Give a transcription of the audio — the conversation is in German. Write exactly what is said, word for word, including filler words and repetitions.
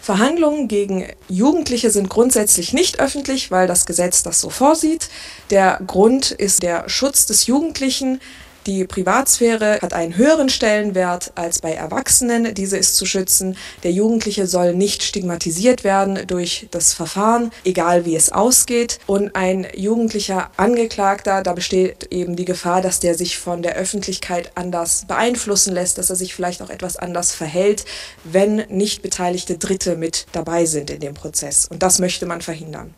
Verhandlungen gegen Jugendliche sind grundsätzlich nicht öffentlich, weil das Gesetz das so vorsieht. Der Grund ist der Schutz des Jugendlichen. Die Privatsphäre hat einen höheren Stellenwert als bei Erwachsenen. Diese ist zu schützen. Der Jugendliche soll nicht stigmatisiert werden durch das Verfahren, egal wie es ausgeht. Und ein jugendlicher Angeklagter, da besteht eben die Gefahr, dass der sich von der Öffentlichkeit anders beeinflussen lässt, dass er sich vielleicht auch etwas anders verhält, wenn nicht beteiligte Dritte mit dabei sind in dem Prozess. Und das möchte man verhindern.